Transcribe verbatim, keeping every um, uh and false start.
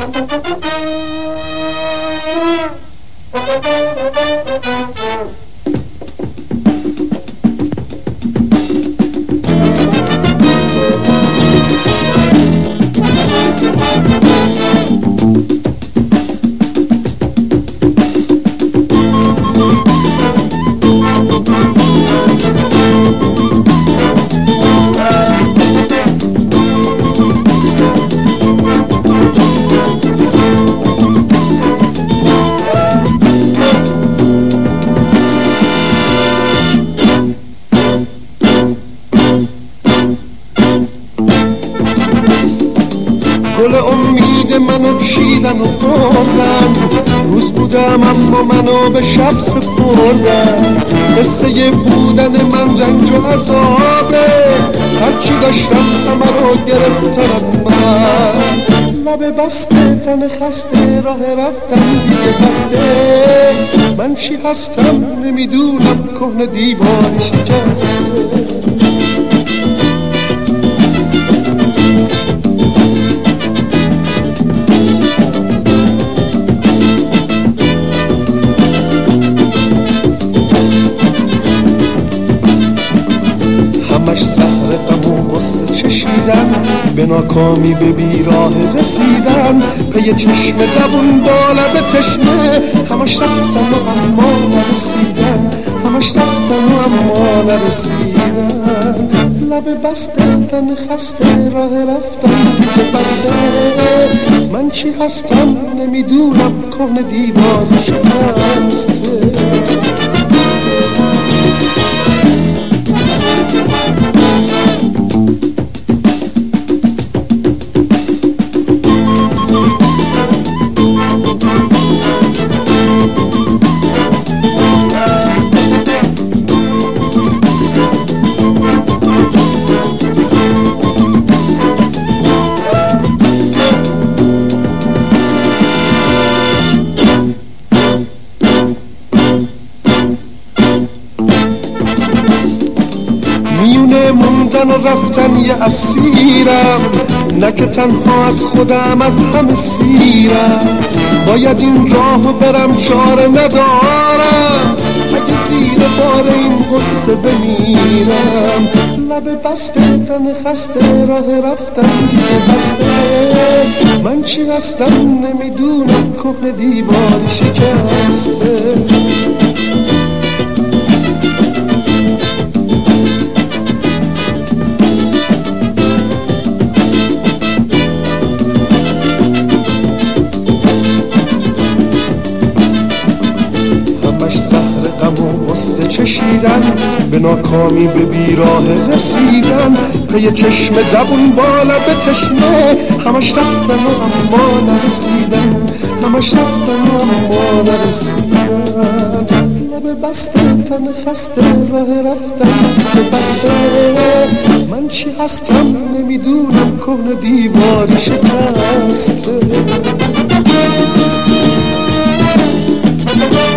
گل امید منو چیدن و خوردن، روز بودم اما منو به شب سپردن. قصه بودن من رنج و عذابه، هرچی داشتم همه رو گرفتن از من. لب بسته تن خسته راه رفتم دیگه بسته، من چی هستم نمیدونم کهنه دیواری شکسته. همش زهر غم و غصه چشیدن، به ناکامی به بیراه رسیدن. پی چشم دوون با لب تشنه، همش رفتن و اما نرسیدن، همش رفتن و اما نرسیدن. لب بسته تن خسته راه رفتن دیگه بسته، من چی هستم نمیدونم کهنه دیواری شکسته. میونه موندن و رفتن یه اسیرم، نه که تنها از خودم از همه سیرم. باید این راهو برم چاره ندارم، اگه زیر بار این قصه بمیرم. لب بسته تن خسته راه رفتن دیگه بسته، من چی هستم نمیدونم کهنه دیواری شکسته. همش زهر غم و غصه چشیدن، به ناکامی به بیراه رسیدن. پی چشم دوون با لب تشنه، همش رفتن و اما نرسیدن، همش رفتن و اما نرسیدن. لب بسته تن خسته راه رفتن دیگه بسته، من چی هستم نمیدونم کهنه دیواری شکسته.